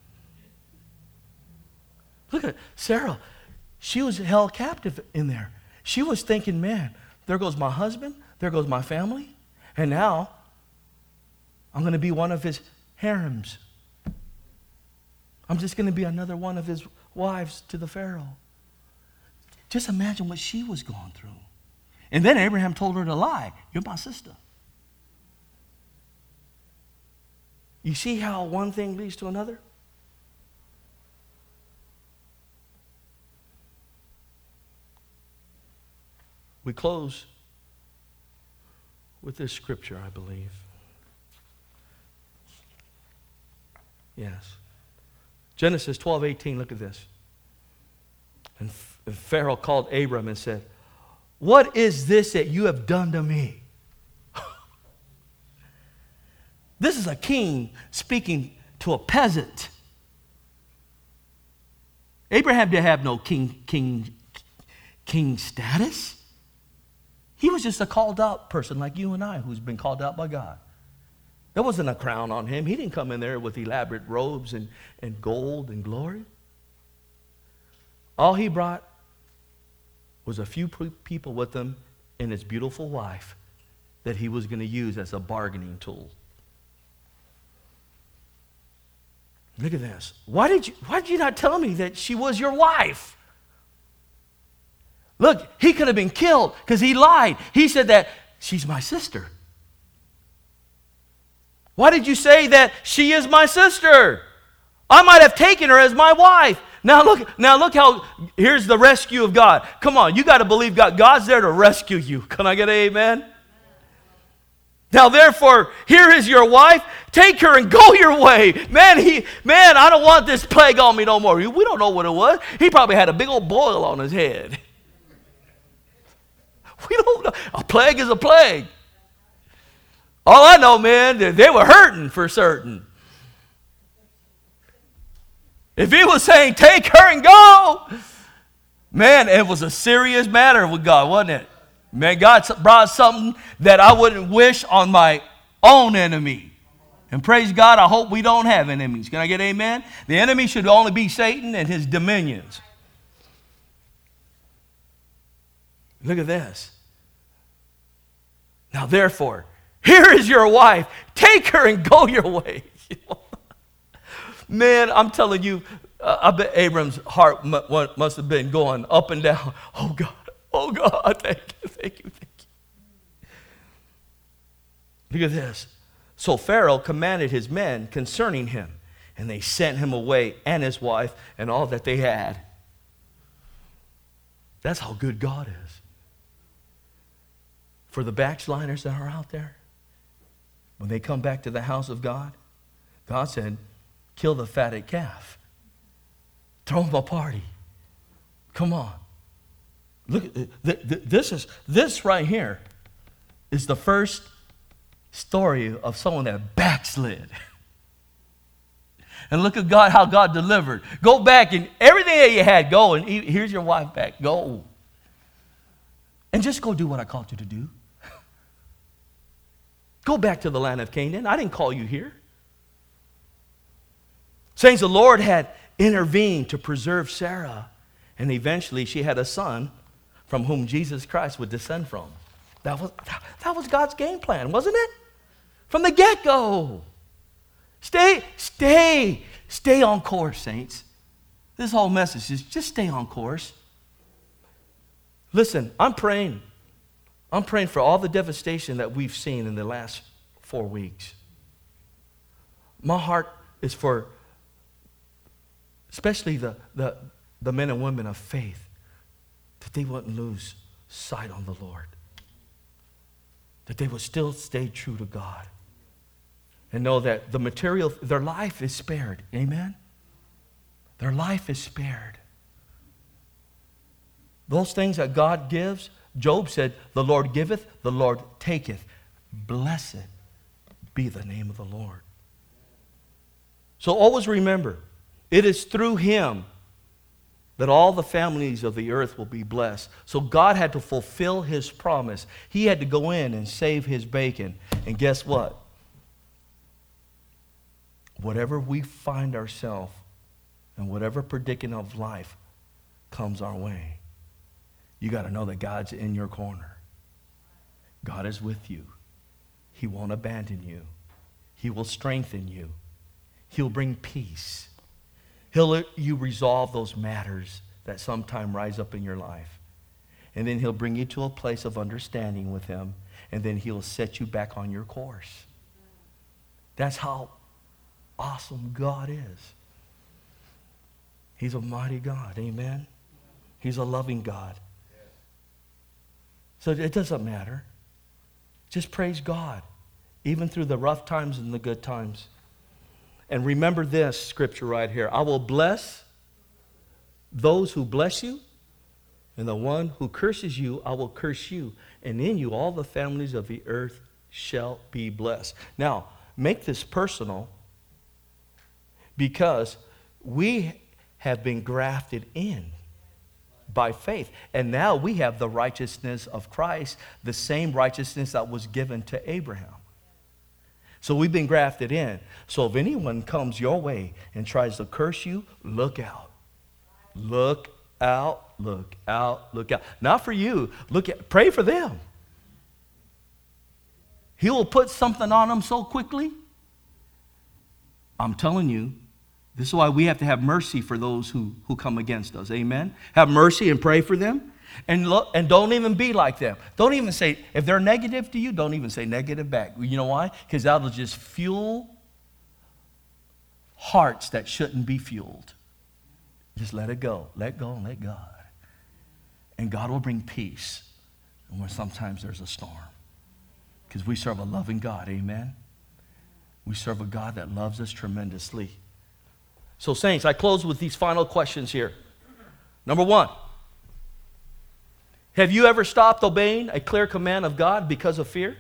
Look at Sarah. She was held captive in there. She was thinking, man, there goes my husband, there goes my family, and now I'm going to be one of his harems. I'm just going to be another one of his wives to the Pharaoh. Just imagine what she was going through. And then Abraham told her to lie. You're my sister. You see how one thing leads to another? We close with this scripture, I believe. Yes. Genesis 12:18, look at this. And Pharaoh called Abram and said, "What is this that you have done to me?" This is a king speaking to a peasant. Abraham didn't have no king status. He was just a called out person like you and I who's been called out by God. There wasn't a crown on him. He didn't come in there with elaborate robes and gold and glory. All he brought was a few people with him and his beautiful wife that he was going to use as a bargaining tool. Look at this. Why did you not tell me that she was your wife? Look, he could have been killed because he lied. He said that she's my sister. Why did you say that she is my sister? I might have taken her as my wife. Now look how, here's the rescue of God. Come on, you got to believe God. God's there to rescue you. Can I get an amen? Now therefore, here is your wife. Take her and go your way. Man, I don't want this plague on me no more. We don't know what it was. He probably had a big old boil on his head. We don't know. A plague is a plague. All I know, man, they were hurting for certain. If he was saying, take her and go, man, it was a serious matter with God, wasn't it? Man, God brought something that I wouldn't wish on my own enemy. And praise God, I hope we don't have enemies. Can I get amen? The enemy should only be Satan and his dominions. Look at this. Now, therefore, here is your wife. Take her and go your way. Man, I'm telling you, I bet Abram's heart must have been going up and down. Oh, God, thank you. Look at this. So Pharaoh commanded his men concerning him, and they sent him away and his wife and all that they had. That's how good God is. For the backsliders that are out there, when they come back to the house of God, God said, kill the fatted calf. Throw them a party. Come on. Look, this right here is the first story of someone that backslid. And look at God, how God delivered. Go back and everything that you had, go and here's your wife back. Go. And just go do what I called you to do. Go back to the land of Canaan. I didn't call you here. Saints, the Lord had intervened to preserve Sarah, and eventually she had a son from whom Jesus Christ would descend from. That was God's game plan, wasn't it? From the get-go. Stay on course, saints. This whole message is just stay on course. Listen, I'm praying for all the devastation that we've seen in the last 4 weeks. My heart is for especially the men and women of faith, that they wouldn't lose sight on the Lord. That they would still stay true to God. And know that the material, their life is spared. Amen? Their life is spared. Those things that God gives, Job said, the Lord giveth, the Lord taketh. Blessed be the name of the Lord. So always remember, it is through him that all the families of the earth will be blessed. So God had to fulfill his promise. He had to go in and save his bacon. And guess what? Whatever we find ourselves and whatever predicament of life comes our way, you got to know that God's in your corner. God is with you. He won't abandon you. He will strengthen you. He'll bring peace. He'll let you resolve those matters that sometime rise up in your life. And then he'll bring you to a place of understanding with him. And then he'll set you back on your course. That's how awesome God is. He's a mighty God. Amen? He's a loving God. So it doesn't matter. Just praise God, even through the rough times and the good times. And remember this scripture right here. I will bless those who bless you, and the one who curses you, I will curse you. And in you, all the families of the earth shall be blessed. Now, make this personal, because we have been grafted in by faith. And now we have the righteousness of Christ, the same righteousness that was given to Abraham. So we've been grafted in. So if anyone comes your way and tries to curse you, look out. Look out, look out, look out. Not for you. Pray for them. He will put something on them so quickly. I'm telling you, this is why we have to have mercy for those who come against us. Amen? Have mercy and pray for them. And don't even be like them. Don't even say, if they're negative to you, don't even say negative back. You know why? Because that'll just fuel hearts that shouldn't be fueled. Just let it go. Let go and let God. And God will bring peace. And when sometimes there's a storm. Because we serve a loving God. Amen? We serve a God that loves us tremendously. So, saints, I close with these final questions here. Number one, have you ever stopped obeying a clear command of God because of fear?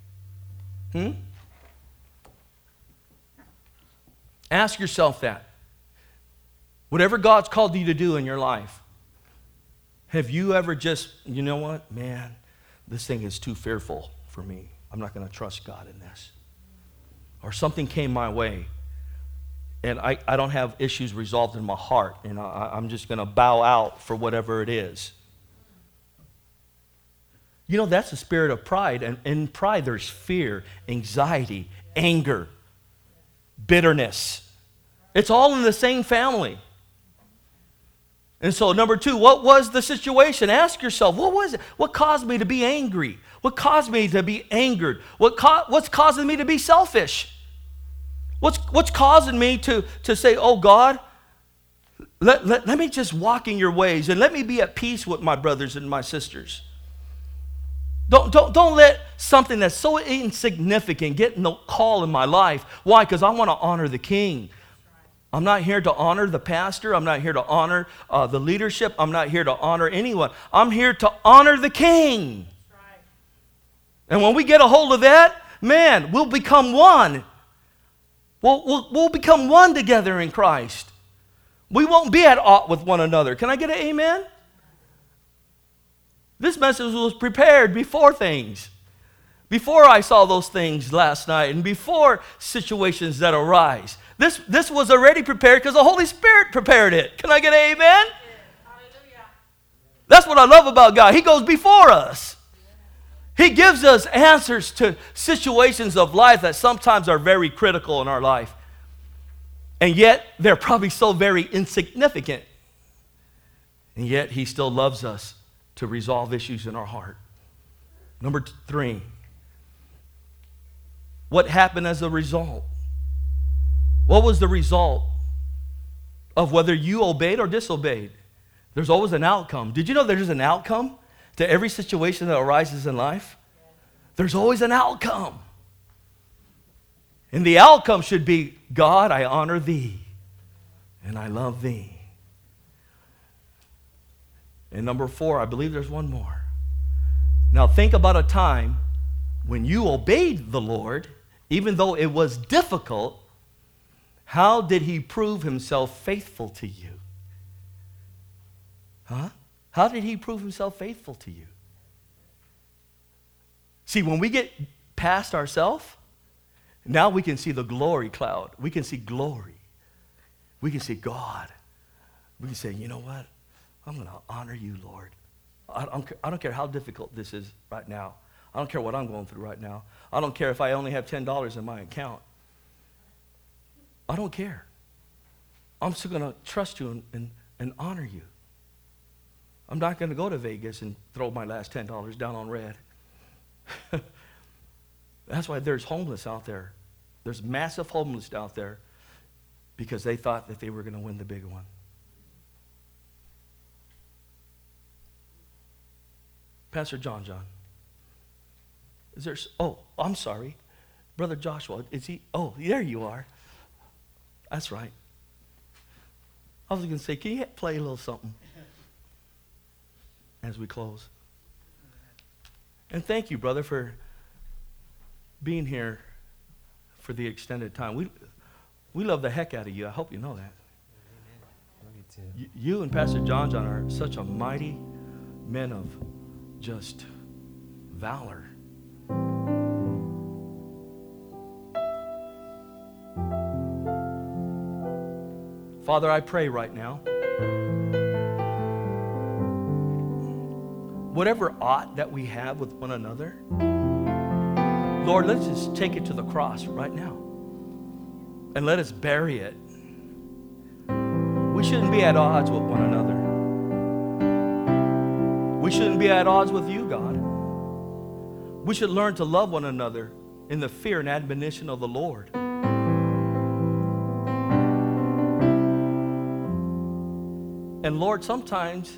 Ask yourself that. Whatever God's called you to do in your life, have you ever just, you know what, man, this thing is too fearful for me. I'm not going to trust God in this. Or something came my way, and I don't have issues resolved in my heart, and I'm just going to bow out for whatever it is. You know, that's the spirit of pride. And in pride, there's fear, anxiety, anger, bitterness. It's all in the same family. And so, number two, what was the situation? Ask yourself, what was it? What caused me to be angry? What caused me to be angered? What's causing me to be selfish? What's causing me to say, oh God, let me just walk in your ways and let me be at peace with my brothers and my sisters. Don't let something that's so insignificant get no call in my life. Why? Because I want to honor the King. I'm not here to honor the pastor. I'm not here to honor the leadership. I'm not here to honor anyone. I'm here to honor the King. Right. And when we get a hold of that, man, we'll become one. We'll become one together in Christ. We won't be at odds with one another. Can I get an amen? This message was prepared before things. Before I saw those things last night and before situations that arise. This was already prepared because the Holy Spirit prepared it. Can I get an amen? Hallelujah. That's what I love about God. He goes before us. He gives us answers to situations of life that sometimes are very critical in our life. And yet, they're probably so very insignificant. And yet, He still loves us to resolve issues in our heart. Number three, what happened as a result? What was the result of whether you obeyed or disobeyed? There's always an outcome. Did you know there's an outcome to every situation that arises in life? There's always an outcome. And the outcome should be, God, I honor Thee, and I love Thee. And number four, I believe there's one more. Now think about a time when you obeyed the Lord, even though it was difficult. How did He prove Himself faithful to you? How did He prove Himself faithful to you? See, when we get past ourselves, now we can see the glory cloud. We can see glory. We can see God. We can say, you know what? I'm going to honor You, Lord. I don't care how difficult this is right now. I don't care what I'm going through right now. I don't care if I only have $10 in my account. I don't care. I'm still going to trust You and honor You. I'm not going to go to Vegas and throw my last $10 down on red. That's why there's homeless out there. There's massive homeless out there because they thought that they were going to win the big one. Pastor John. Is there? Oh, I'm sorry. Brother Joshua, is he? Oh, there you are. That's right. I was going to say, can you play a little something as we close? And thank you, brother, for being here for the extended time. We love the heck out of you. I hope you know that. You and Pastor John are such a mighty men of just valor. Father, I pray right now, whatever ought that we have with one another, Lord, let's just take it to the cross right now and let us bury it. We shouldn't be at odds with one another. We shouldn't be at odds with you, God. We should learn to love one another in the fear and admonition of the Lord. And Lord, sometimes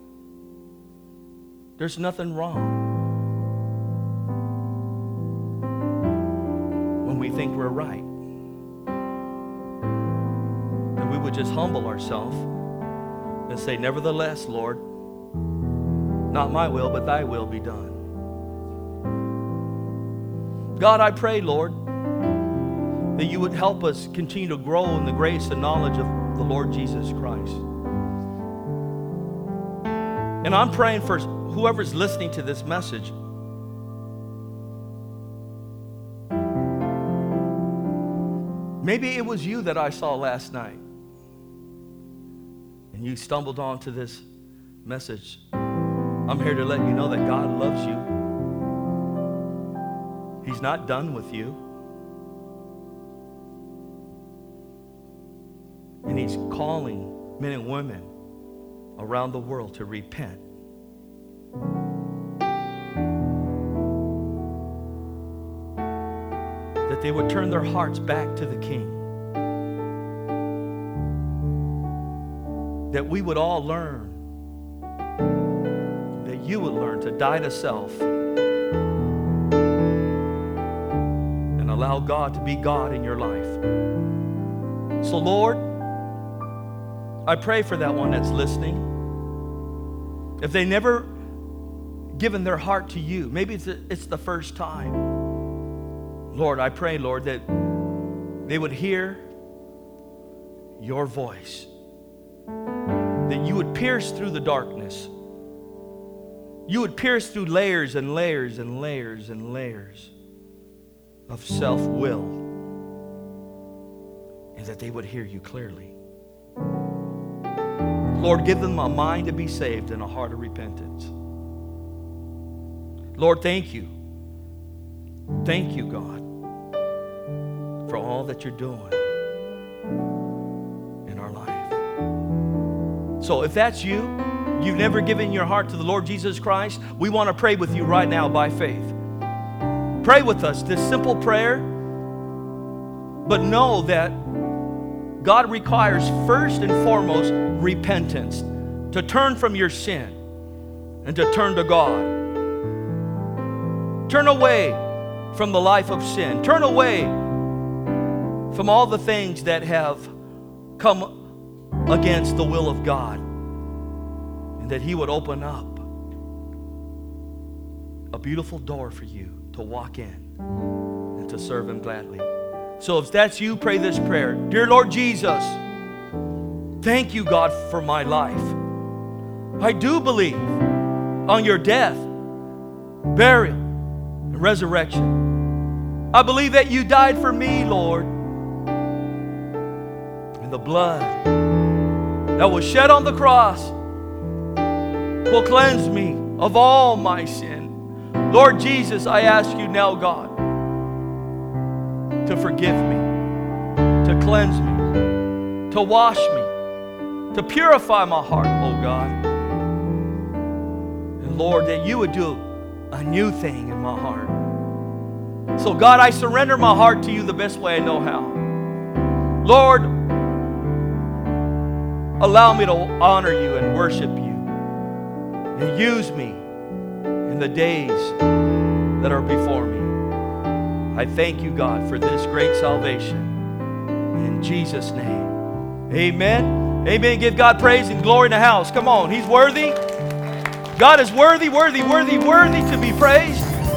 there's nothing wrong when we think we're right. And we would just humble ourselves and say, nevertheless, Lord, not my will, but thy will be done. God, I pray, Lord, that you would help us continue to grow in the grace and knowledge of the Lord Jesus Christ. And I'm praying for whoever's listening to this message. Maybe it was you that I saw last night, and you stumbled onto this message. I'm here to let you know that God loves you. He's not done with you. And He's calling men and women around the world to repent. That they would turn their hearts back to the King. That we would all learn, that you would learn to die to self and allow God to be God in your life. So Lord, I pray for that one that's listening. If they never given their heart to you, maybe it's the first time. Lord, I pray, Lord, that they would hear your voice. That you would pierce through the darkness. You would pierce through layers and layers and layers and layers of self-will. And that they would hear you clearly. Lord, give them a mind to be saved and a heart of repentance. Lord, thank you. Thank you, God, for all that you're doing in our life. So if that's you, you've never given your heart to the Lord Jesus Christ, we want to pray with you right now by faith. Pray with us this simple prayer, but know that God requires first and foremost repentance, to turn from your sin and to turn to God. Turn away from the life of sin. Turn away from all the things that have come against the will of God, and that He would open up a beautiful door for you to walk in and to serve Him gladly. So if that's you, pray this prayer. Dear Lord Jesus, thank you, God, for my life. I do believe on your death, burial, and resurrection. I believe that you died for me, Lord. And the blood that was shed on the cross will cleanse me of all my sin. Lord Jesus, I ask you now, God, to forgive me, to cleanse me, to wash me, to purify my heart, oh God. And Lord, that you would do a new thing in my heart. So God, I surrender my heart to you the best way I know how. Lord, allow me to honor you and worship you, and use me in the days that are before me. I thank you, God, for this great salvation. In Jesus' name. Amen. Amen. Give God praise and glory in the house. Come on. He's worthy. God is worthy, worthy, worthy, worthy to be praised.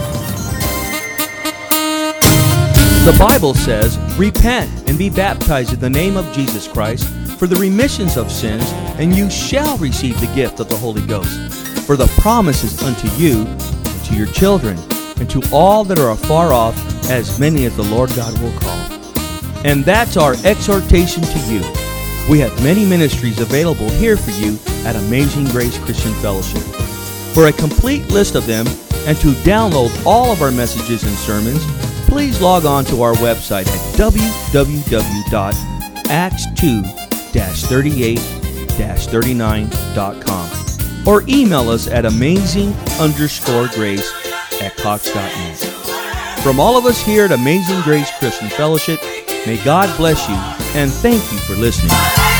The Bible says, "Repent and be baptized in the name of Jesus Christ for the remissions of sins, and you shall receive the gift of the Holy Ghost. For the promise is unto you, and to your children, and to all that are afar off, as many as the Lord God will call." And that's our exhortation to you. We have many ministries available here for you at Amazing Grace Christian Fellowship. For a complete list of them and to download all of our messages and sermons, please log on to our website at www.acts2-38-39.com or email us at amazing_grace@cox.net. From all of us here at Amazing Grace Christian Fellowship, may God bless you and thank you for listening.